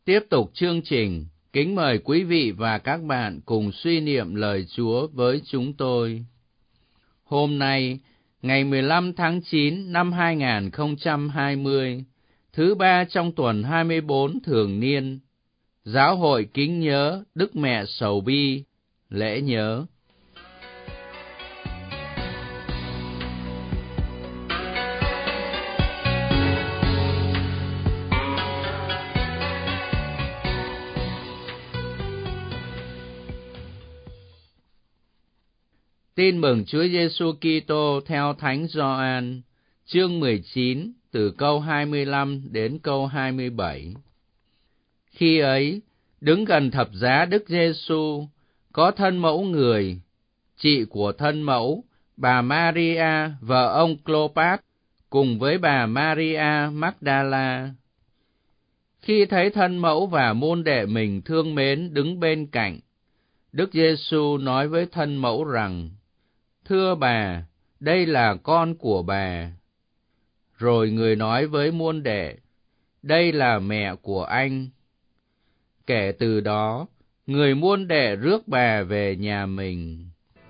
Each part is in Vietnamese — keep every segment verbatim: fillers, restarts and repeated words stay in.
Tiếp tục chương trình, kính mời quý vị và các bạn cùng suy niệm lời Chúa với chúng tôi. Hôm nay, ngày mười lăm tháng chín năm hai nghìn không trăm hai mươi, thứ ba trong tuần hai mươi bốn thường niên, Giáo hội kính nhớ Đức Mẹ Sầu Bi, lễ nhớ. Tin mừng Chúa Giêsu Kitô theo Thánh Gioan, chương mười chín, từ câu hai mươi lăm đến câu hai mươi bảy. Khi ấy, đứng gần thập giá Đức Giêsu, có thân mẫu người, chị của thân mẫu, bà Maria, vợ ông Clopas, cùng với bà Maria Magdala. Khi thấy thân mẫu và môn đệ mình thương mến đứng bên cạnh, Đức Giêsu nói với thân mẫu rằng: "Thưa bà, đây là con của bà." Rồi người nói với môn đệ: "Đây là mẹ của anh." Kể từ đó, người môn đệ rước bà về nhà mình.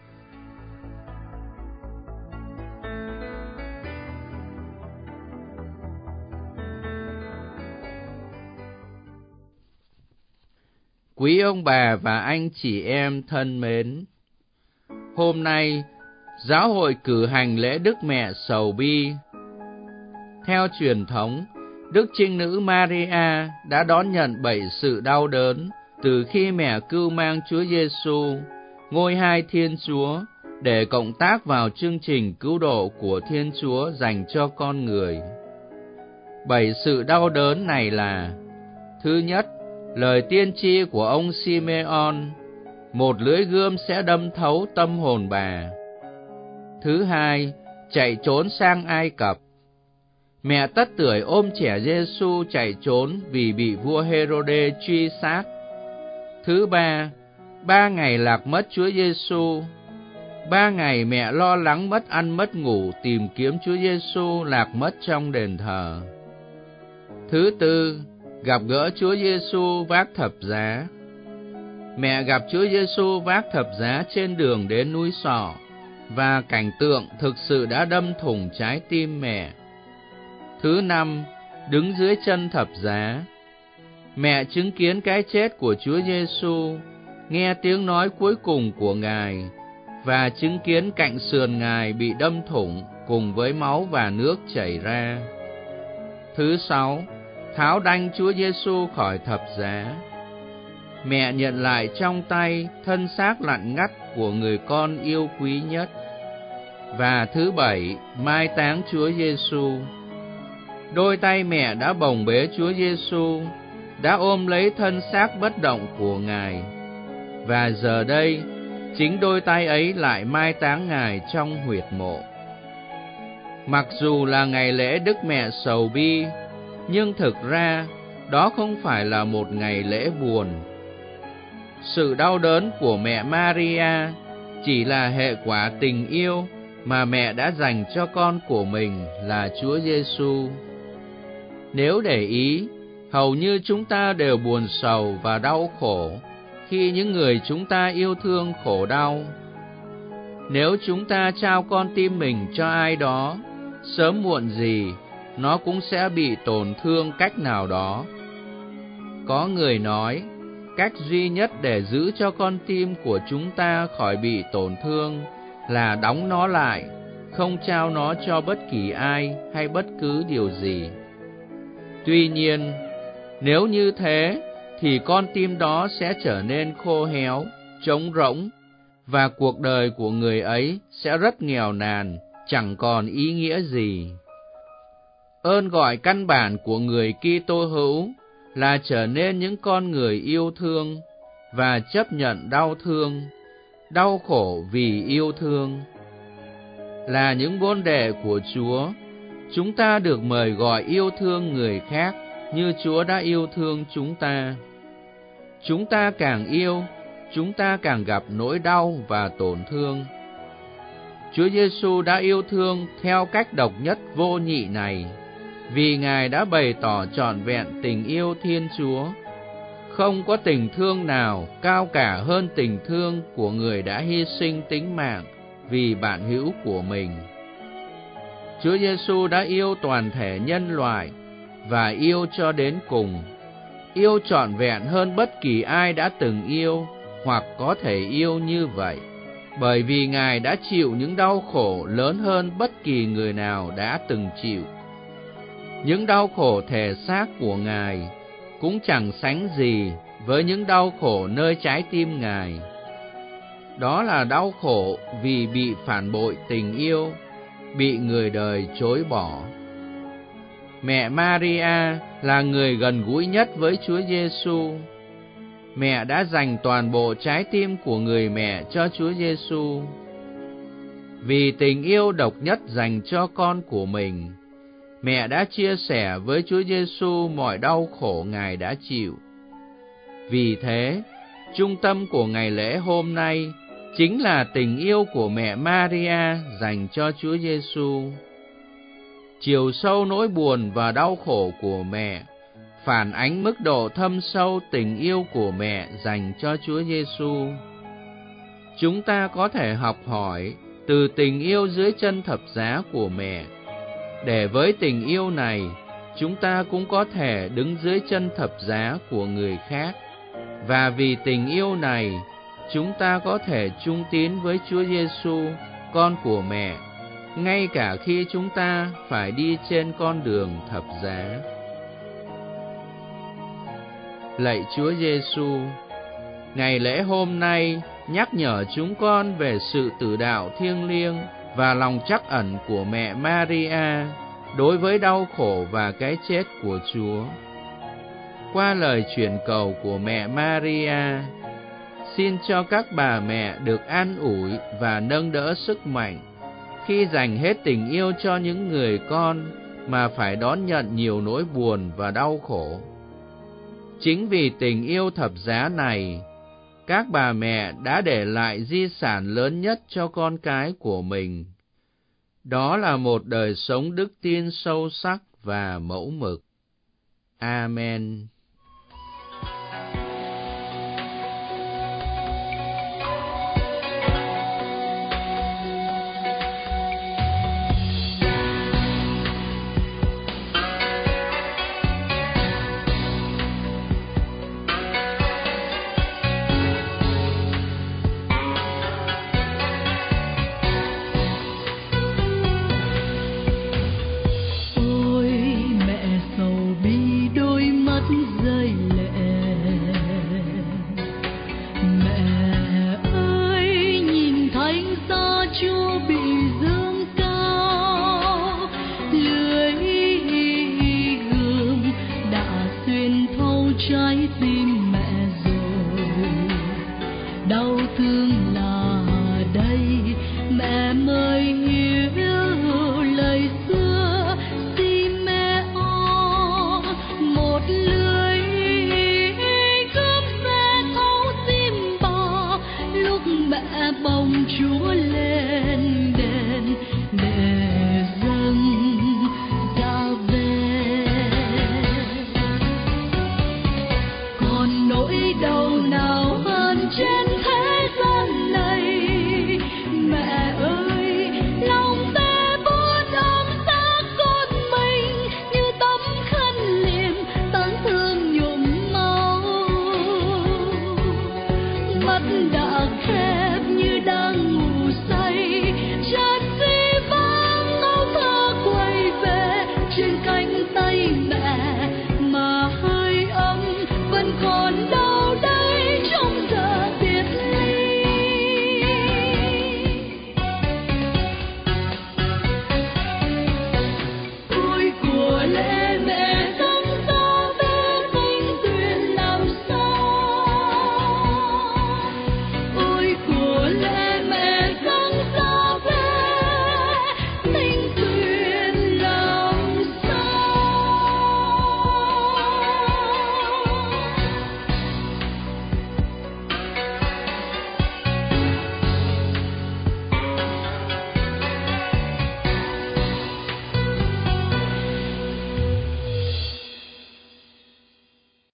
Quý ông bà và anh chị em thân mến, hôm nay, giáo hội cử hành lễ Đức Mẹ Sầu Bi. Theo truyền thống, Đức Trinh Nữ Maria đã đón nhận bảy sự đau đớn từ khi mẹ cưu mang Chúa Giêsu, ngôi hai Thiên Chúa, để cộng tác vào chương trình cứu độ của Thiên Chúa dành cho con người. Bảy sự đau đớn này là: thứ nhất, lời tiên tri của ông Simeon, một lưỡi gươm sẽ đâm thấu tâm hồn bà. Thứ hai, chạy trốn sang Ai Cập. Mẹ tất tưởi ôm trẻ Giêsu chạy trốn vì bị vua Hêrôđê truy sát. Thứ ba, ba ngày lạc mất Chúa Giêsu. Ba ngày mẹ lo lắng mất ăn mất ngủ tìm kiếm Chúa Giêsu lạc mất trong đền thờ. Thứ tư, gặp gỡ Chúa Giêsu vác thập giá. Mẹ gặp Chúa Giêsu vác thập giá trên đường đến núi Sọ, và cảnh tượng thực sự đã đâm thủng trái tim mẹ. Thứ năm, đứng dưới chân thập giá. Mẹ chứng kiến cái chết của Chúa Giêsu, nghe tiếng nói cuối cùng của Ngài, và chứng kiến cạnh sườn Ngài bị đâm thủng cùng với máu và nước chảy ra. Thứ sáu, tháo đanh Chúa Giêsu khỏi thập giá. Mẹ nhận lại trong tay thân xác lạnh ngắt của người con yêu quý nhất. Và thứ bảy, mai táng Chúa Giêsu. Đôi tay mẹ đã bồng bế Chúa Giêsu, đã ôm lấy thân xác bất động của Ngài, và giờ đây, chính đôi tay ấy lại mai táng Ngài trong huyệt mộ. Mặc dù là ngày lễ Đức Mẹ Sầu Bi, nhưng thực ra, đó không phải là một ngày lễ buồn. Sự đau đớn của mẹ Maria chỉ là hệ quả tình yêu mà mẹ đã dành cho con của mình là Chúa Giêsu. Nếu để ý, hầu như chúng ta đều buồn sầu và đau khổ khi những người chúng ta yêu thương khổ đau. Nếu chúng ta trao con tim mình cho ai đó, sớm muộn gì, nó cũng sẽ bị tổn thương cách nào đó. Có người nói, cách duy nhất để giữ cho con tim của chúng ta khỏi bị tổn thương là đóng nó lại, không trao nó cho bất kỳ ai hay bất cứ điều gì. Tuy nhiên, nếu như thế, thì con tim đó sẽ trở nên khô héo, trống rỗng, và cuộc đời của người ấy sẽ rất nghèo nàn, chẳng còn ý nghĩa gì. Ơn gọi căn bản của người Kitô hữu là trở nên những con người yêu thương và chấp nhận đau thương, đau khổ vì yêu thương. Là những môn đệ của Chúa, chúng ta được mời gọi yêu thương người khác như Chúa đã yêu thương chúng ta. Chúng ta càng yêu, chúng ta càng gặp nỗi đau và tổn thương. Chúa Giêsu đã yêu thương theo cách độc nhất vô nhị này, vì Ngài đã bày tỏ trọn vẹn tình yêu Thiên Chúa Không có tình thương nào cao cả hơn tình thương của người đã hy sinh tính mạng vì bạn hữu của mình. Chúa Giêsu đã yêu toàn thể nhân loại và yêu cho đến cùng, yêu trọn vẹn hơn bất kỳ ai đã từng yêu hoặc có thể yêu như vậy, bởi vì Ngài đã chịu những đau khổ lớn hơn bất kỳ người nào đã từng chịu. Những đau khổ thể xác của Ngài cũng chẳng sánh gì với những đau khổ nơi trái tim Ngài. Đó là đau khổ vì bị phản bội tình yêu, bị người đời chối bỏ. Mẹ Maria là người gần gũi nhất với Chúa Giêsu. Mẹ đã dành toàn bộ trái tim của người mẹ cho Chúa Giêsu. Vì tình yêu độc nhất dành cho con của mình, mẹ đã chia sẻ với Chúa Giêsu mọi đau khổ Ngài đã chịu. Vì thế, trung tâm của ngày lễ hôm nay chính là tình yêu của mẹ Maria dành cho Chúa Giêsu. Chiều sâu nỗi buồn và đau khổ của mẹ phản ánh mức độ thâm sâu tình yêu của mẹ dành cho Chúa Giêsu. Chúng ta có thể học hỏi từ tình yêu dưới chân thập giá của mẹ, để với tình yêu này, chúng ta cũng có thể đứng dưới chân thập giá của người khác. Và vì tình yêu này, chúng ta có thể chung tín với Chúa Giêsu, con của mẹ, ngay cả khi chúng ta phải đi trên con đường thập giá. Lạy Chúa Giêsu, ngày lễ hôm nay nhắc nhở chúng con về sự tử đạo thiêng liêng và lòng trắc ẩn của mẹ Maria đối với đau khổ và cái chết của Chúa. Qua lời truyền cầu của mẹ Maria, xin cho các bà mẹ được an ủi và nâng đỡ sức mạnh khi dành hết tình yêu cho những người con mà phải đón nhận nhiều nỗi buồn và đau khổ. Chính vì tình yêu thập giá này, các bà mẹ đã để lại di sản lớn nhất cho con cái của mình. Đó là một đời sống đức tin sâu sắc và mẫu mực. Amen. Trái tim mẹ rồi đau thương.